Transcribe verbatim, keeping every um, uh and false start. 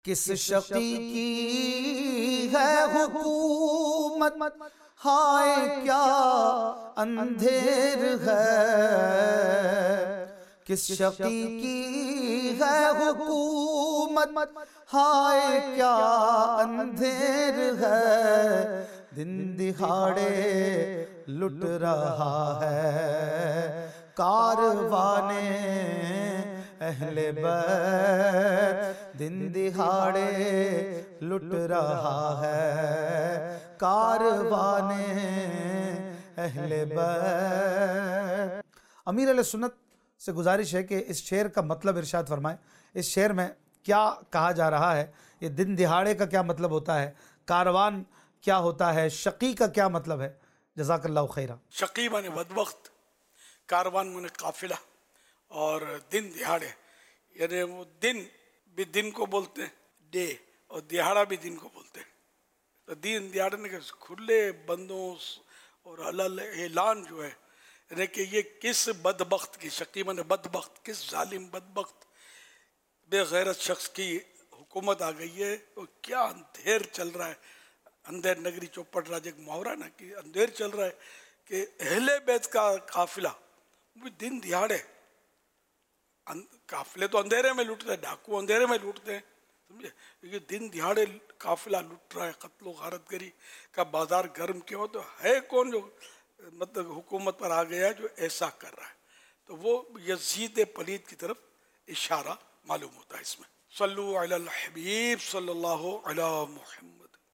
کس شقی کی ہے حکومت، ہائے کیا اندھیر ہے، کس شقی کی ہے حکومت، ہائے کیا اندھیر ہے، دن دہاڑے لٹ رہا ہے کاروان اہل بیت، دن دہاڑے لٹ رہا ہے کاروان اہل بیت۔ امیر علیہ سنت سے گزارش ہے کہ اس شعر کا مطلب ارشاد فرمائیں، اس شعر میں کیا کہا جا رہا ہے، یہ دن دہاڑے کا کیا مطلب ہوتا ہے، کاروان کیا ہوتا ہے، شقی کا کیا مطلب ہے؟ جزاک اللہ خیرہ۔ شقی مانے بدبخت، کاروان مانے قافلہ، اور دن دہاڑے یعنی وہ دن بھی دن کو بولتے ہیں ڈے، اور دہاڑا بھی دن کو بولتے ہیں۔ تو دن دہاڑے نے کہ کھلے بندوں اور علل اعلان جو ہے یعنی کہ یہ کس بدبخت کی، شقی مانے بدبخت، کس ظالم بدبخت بے غیرت شخص کی حکومت آ گئی ہے، وہ کیا اندھیر چل رہا ہے، اندھیر نگری چوپٹ راج ایک محاورہ نا کہ اندھیر چل رہا ہے کہ اہل بیت کا قافلہ وہ دن دہاڑے، قافلے تو اندھیرے میں لوٹتے ہیں، ڈاکو اندھیرے میں لوٹتے ہیں، سمجھے، یہ دن دہاڑے قافلہ لٹ رہا ہے، قتل و غارت گری کا بازار گرم کیا ہو، تو ہے کون جو مطلب حکومت پر آ گیا جو ایسا کر رہا ہے؟ تو وہ یزید پلید کی طرف اشارہ معلوم ہوتا ہے اس میں۔ صلو علی الحبیب صلی اللہ علی محمد۔